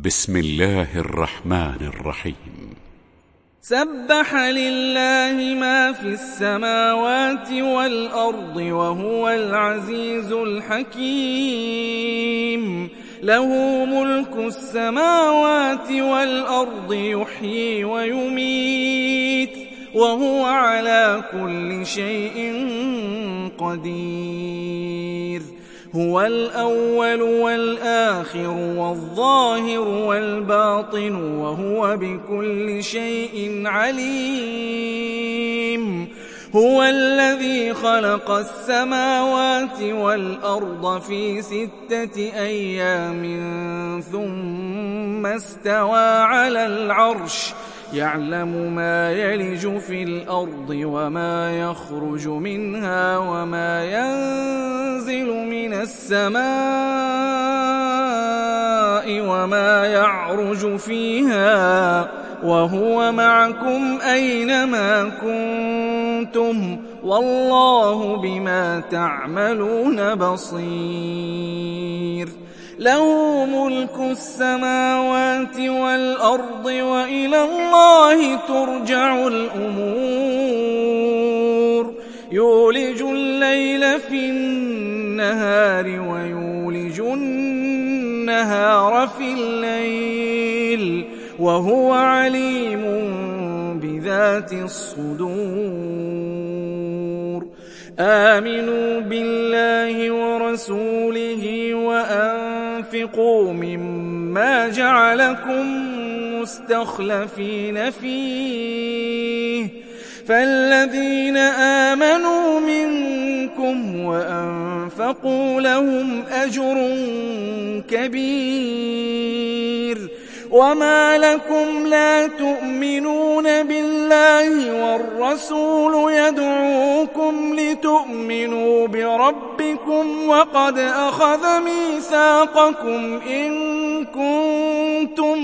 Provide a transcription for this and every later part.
بسم الله الرحمن الرحيم. سبح لله ما في السماوات والأرض وهو العزيز الحكيم. له ملك السماوات والأرض يحيي ويميت وهو على كل شيء قدير. هو الأول والآخر والظاهر والباطن وهو بكل شيء عليم. هو الذي خلق السماوات والأرض في 6 أيام ثم استوى على العرش يعلم ما يلج في الأرض وما يخرج منها وما ينزل من السماء وما يعرج فيها وهو معكم أينما كنتم والله بما تعملون بصير. له ملك السماوات والأرض وإلى الله ترجع الأمور. يولج الليل في النهار ويولج النهار في الليل وهو عليم بذات الصدور. آمنوا بالله ورسوله وأنفقوا مما جعلكم مستخلفين فيه فالذين آمنوا منكم وأنفقوا لهم أجر كبير. وما لكم لا تؤمنون بالله والرسول يدعوكم لتؤمنوا بربكم وقد أخذ ميثاقكم إن كنتم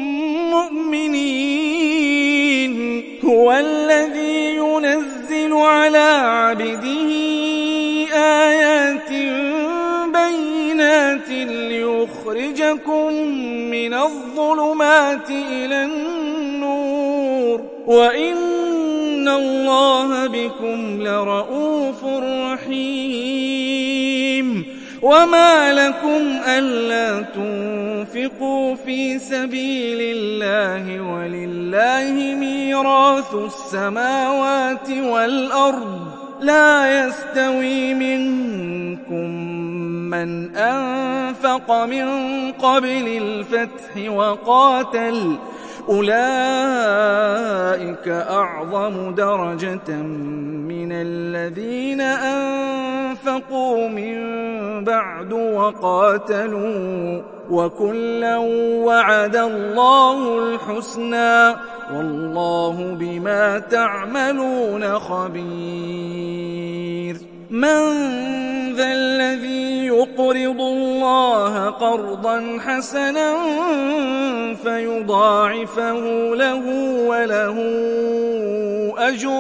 مؤمنين. هو الذي ينزل على عبده آيات بينات ليخرجكم من الظلمات إلى النور وإن الله بكم لرؤوف رحيم. وما لكم ألا تنفقوا في سبيل الله ولله ميراث السماوات والأرض لا يستوي منكم من أنفق من قبل الفتح وقاتل أولئك أعظم درجة من الذين أنفقوا من بعد وقاتلوا وكلا وعد الله الحسنى والله بما تعملون خبير. من ذا الذي يقرض الله قرضا حسنا فيضاعفه له وله أجر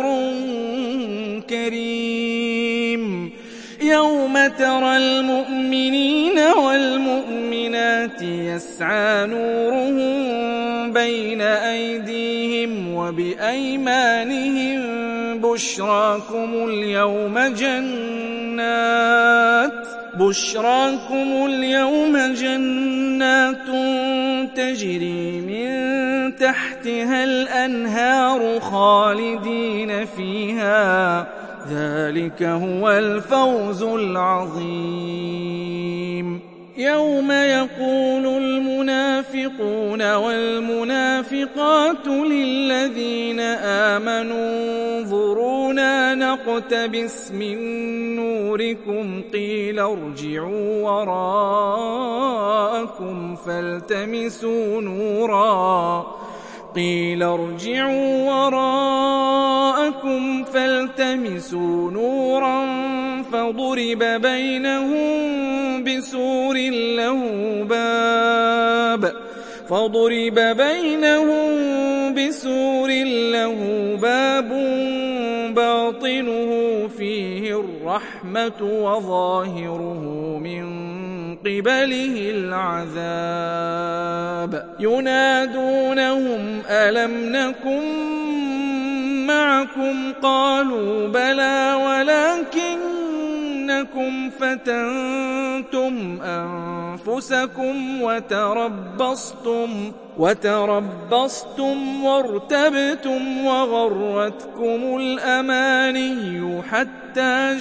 كريم. يوم ترى المؤمنين والمؤمنات يسعى نورهم بين أيديهم وبأيمانهم بشراكم اليوم جنات تجري من تحتها الأنهار خالدين فيها ذلك هو الفوز العظيم. يوم يقول المنافقون والمنافقات للذين آمنوا انظرونا نقتبس من نوركم قيل ارجعوا وراءكم فالتمسوا نورا فضرب بينهم بسور له باب باطنه فيه الرحمة وظاهره من قبله العذاب. ينادونهم ألم نكن معكم قالوا بلى ولكنكم فتنتم أنفسكم وتربصتم وارتبتم وغرتكم الأماني حتى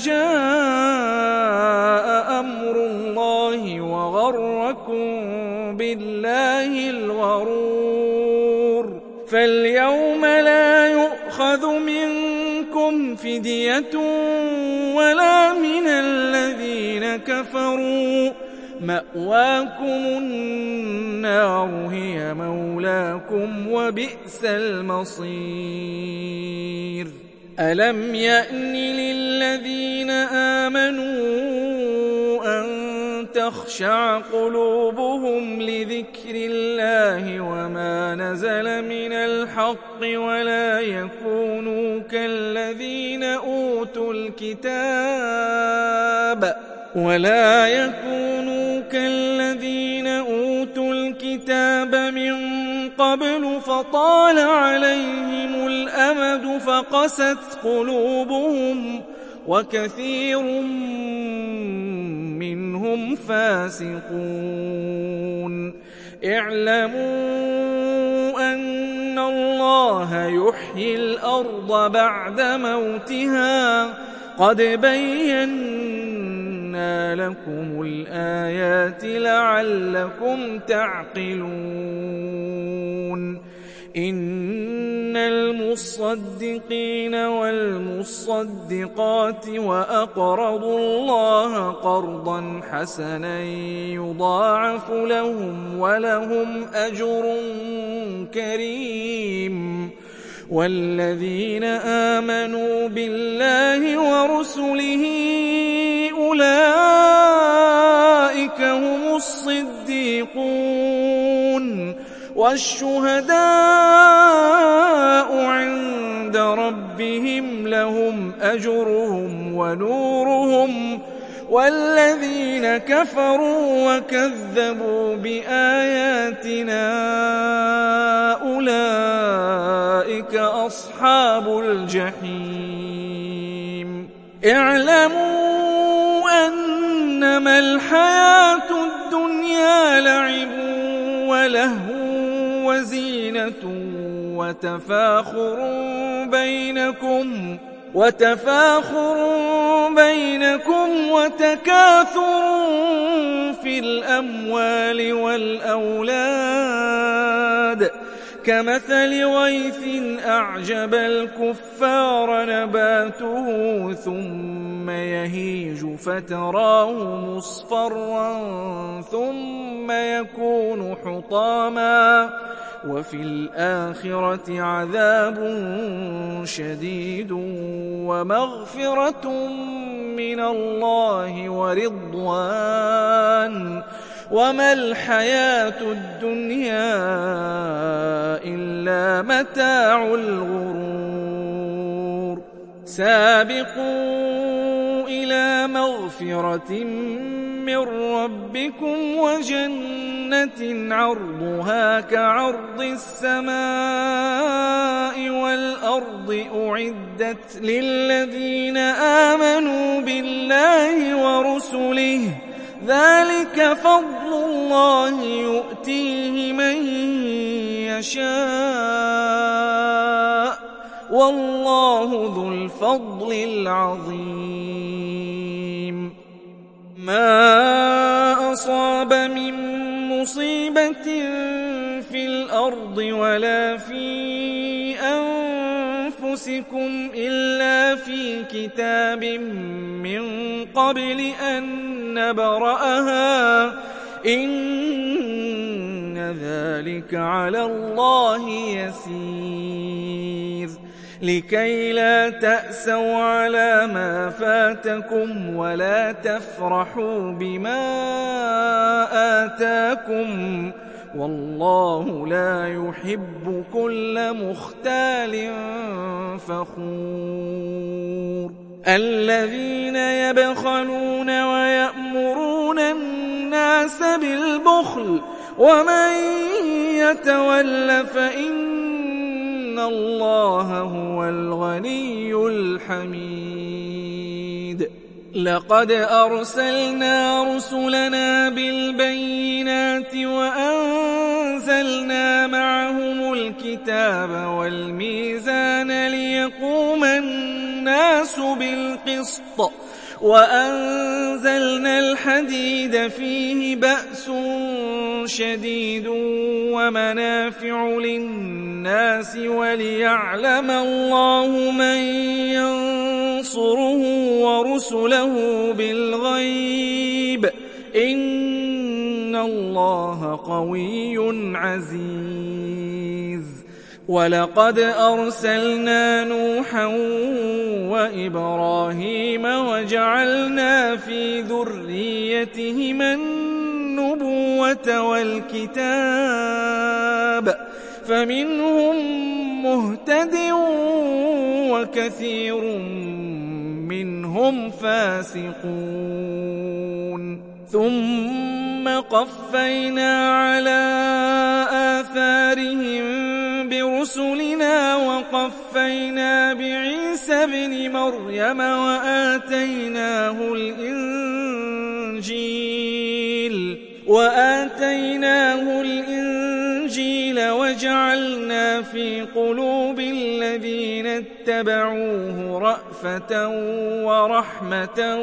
جاء أمر الله وغركم بالله الغرور فاليوم لا يؤخذ منكم فدية ولا من الذين كفروا مأواكم النار هي مولاكم وبئس المصير ألم يأن للذين آمنوا أن تخشع قلوبهم لذكر الله وما نزل من الحق ولا يكونوا كالذين أوتوا الكتاب من قبل فطال عليهم الأمد فقست قلوبهم وكثير منهم فاسقون اعلموا أن الله يحيي الأرض بعد موتها قد بينا لكم الآيات لعلكم تعقلون إن المصدقين والمصدقات وأقرضوا الله قرضا حسنا يضاعف لهم ولهم أجر كريم والذين آمنوا بالله ورسله أولئك هم الصديقون والشهداء عند ربهم لهم أجرهم ونورهم والذين كفروا وكذبوا بآياتنا أولئك أصحاب الجحيم اعلموا أنما الحياة الدنيا لعب ولهو وزينة وتفاخر بينكم وتكاثر في الأموال والأولاد كمثل غيث أعجب الكفار نباته ثم يهيج فتراه مصفرا ثم يكون حطاما وفي الآخرة عذاب شديد ومغفرة من الله ورضوان وما الحياة الدنيا إلا متاع الغرور سابقوا إلى مغفرة من ربكم وجنة عرضها كعرض السماء والأرض أعدت للذين آمنوا بالله ورسله ذلك فضل الله يؤتيه من يشاء والله ذو الفضل العظيم ما أصاب من مصيبة في الأرض ولا في أنفسكم إلا في كتاب من قبل أن نبرأها إن ذلك على الله يسير لكي لا تأسوا على ما فاتكم ولا تفرحوا بما آتاكم والله لا يحب كل مختال فخور الذين يبخلون ويأمرون الناس بالبخل ومن يتول فإن الله هو الغني الحميد. لقد أرسلنا رسلنا بالبينات وأنزلنا معهم الكتاب والميزان ليقوم الناس بالقسط وأنزلنا الحديد فيه بأس شديد ومنافع للناس وليعلم الله من ينصره ورسله بالغيب إن الله قوي عزيز. ولقد أرسلنا نوحا وإبراهيم وجعلنا في ذريتهما النبوة والكتاب فمنهم مهتد وكثير منهم فاسقون. ثم قفينا على آثارهم برسلنا وقفينا بعيسى ابن مريم وآتيناه الإنجيل وجعلنا في قلوب الذين اتبعوه رأفة ورحمة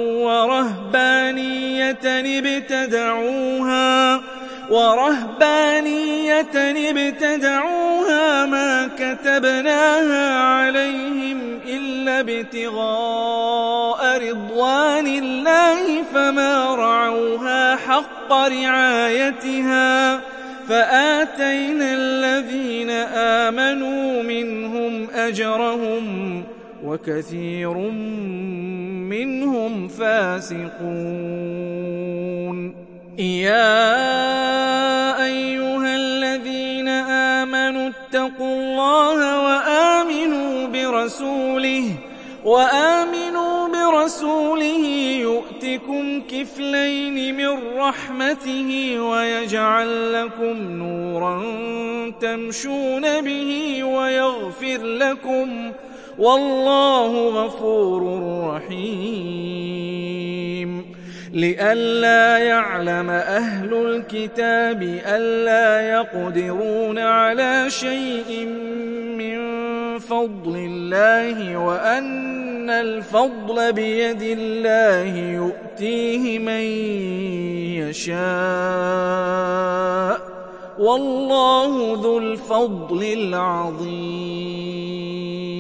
ورهبانية ابتدعوها ما كتبناها عليهم إلا ابتغاء رضوان الله فما رعوها حق رعايتها فآتينا الذين آمنوا منهم أجرهم وكثير منهم فاسقون. يا أيها الذين آمنوا اتقوا الله وآمنوا برسوله يؤتكم كفلين من رحمته ويجعل لكم نورا تمشون به ويغفر لكم والله غفور رحيم. لئلا يعلم أهل الكتاب ألا يقدرون على شيء من فضل الله وأن الفضل بيد الله يؤتيه من يشاء والله ذو الفضل العظيم.